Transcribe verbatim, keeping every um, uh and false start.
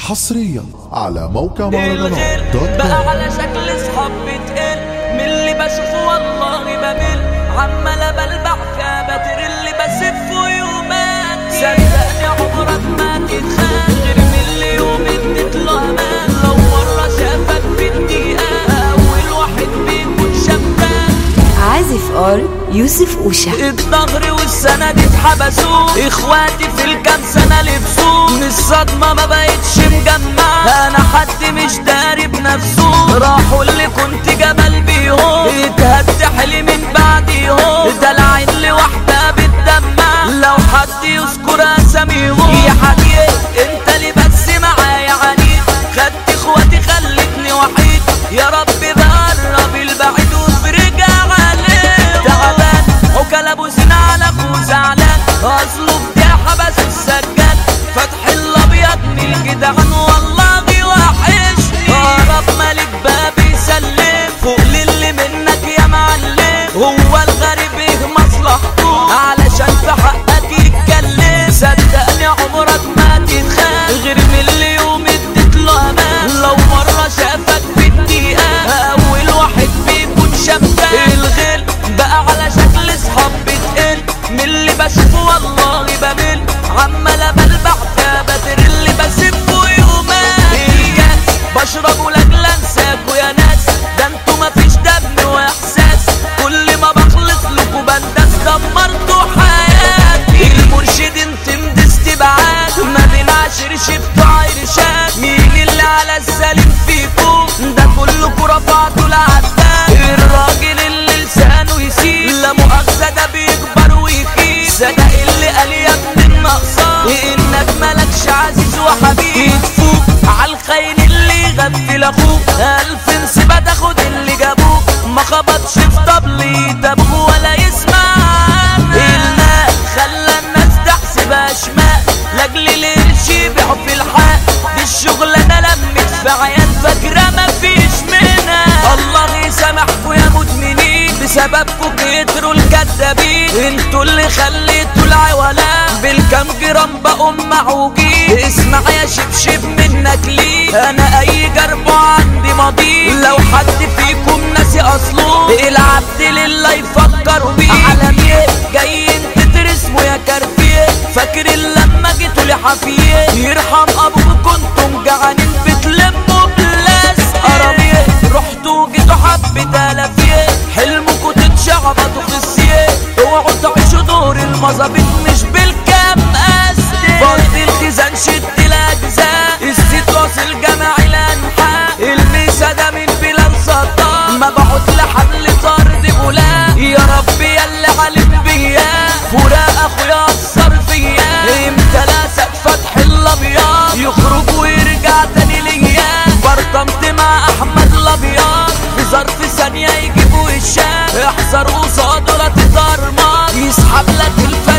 حصريا على موقع مهرجانات دوت كوم. بقى على شكل صحاب بتقل من اللي بشوفه والله بمل، عمال بلبع فيها بتر اللي بسفه يوماتي. صدقني عمرك ما تتخان غير من اللي يوم اديت له امان. لو مره شافك في الدقيقه اول واحد بيكون شبان. عازف ار يوسف اوشا. الظهر والسنة دي اتحبسوا اخواتي في الكام سنة لبسوا، من الصدمة ما بقتش مجمع انا حد مش داري بنفسه. راحوا اللي كنت جبل بيهم اتهد حلي من بعديهم، دلعين لوحدها بتدمع لو حد يذكر اساميهم. يا حبيبي انت اللي بس معايا عنيد، خدت اخواتي خلتني وحيد. يا رب بقرب البعيد وافرج عليه. تعبان وكلا بوسنا على اخوه زعلان، اصله بتاع حبس السجاد. فتح الابيض من الجدعان والله وحشني. اقرب مالك باب يسلم فوق للي منك يا معلم. هو الغريب ايه مصلحته علشان في حقك يتكلم. صدقني عمرك ما تتخان غير من اللي يوم اديت له امان. لو مره شافك في الدقيقه اول واحد بيكون شبان. الغل بقى على شكل صحاب بتقل من اللي بشوفه والله بمل، عمال بلبع فيها بتر اللي بسفه يومات. الكاس بشربه لاجل انساكوا يا ناس، ده انتوا مفيش دم واحساس. كل ما بخلص لكوا بندس دمرتوا حياتي. المرشد انت مدست بعاد ما بنعاشرش بتوع عرشات. مين اللي على السليم فيكم ده كلكوا رفعتوا العداد. الراجل اللي لسانه يسيب لا مؤاخذة ده بيكبر ويخيب. صدق اللي قال يا ابن النقصان انك مالكش عزيز وحبيب. تفوق عالخاين اللي يغفل اخوك، الف نسبة تاخد اللي جابوك. ما خبطش في طبلي تابوه ولا يسمع عنك. المال خلى الناس تحسبها شمال لاجل القرش يبيعوا في الحق. دي الشغلانة لمت في عيال فاكرة مفيش منها. الله يسامحكوا يا مدمنين بسببكوا كتروا الكدابين. انتوا اللي خليتوا العوالم بالكام جرام بقوا معوجين. اسمع يا شبشب منك ليه انا اي جرب عندي ماضي. لو حد فيكم ناسي اصله العبد لله يفكروا بيه. عالمية جاي انت ترسموا يا كارفيه، فاكر لما جيتوا لحفيه. يرحم ابوكم كنتم جعانين بتلموا بلاس قراميه. رحتوا جيتوا حبة الافيه حلمكوا تتشعبطوا خسيه. اوعوا تعيشوا دور المظابيط مش بالكام قاسي. فضي الخزان شد الاجزاء الست واصل جماعي الانحاء. الميسا ده من بلاد سطا مبعوث لحمل طرد بولا. يا رب يا اللي علم بيا فراق اخويا اثر فيا. امتى لاسك فتح الابيض يخرج ويرجع تاني ليا. برطمت مع احمد الابيض في ظرف ثانيه يجيبوا الشام. احذر قصاده لا تترمط يسحب لك الف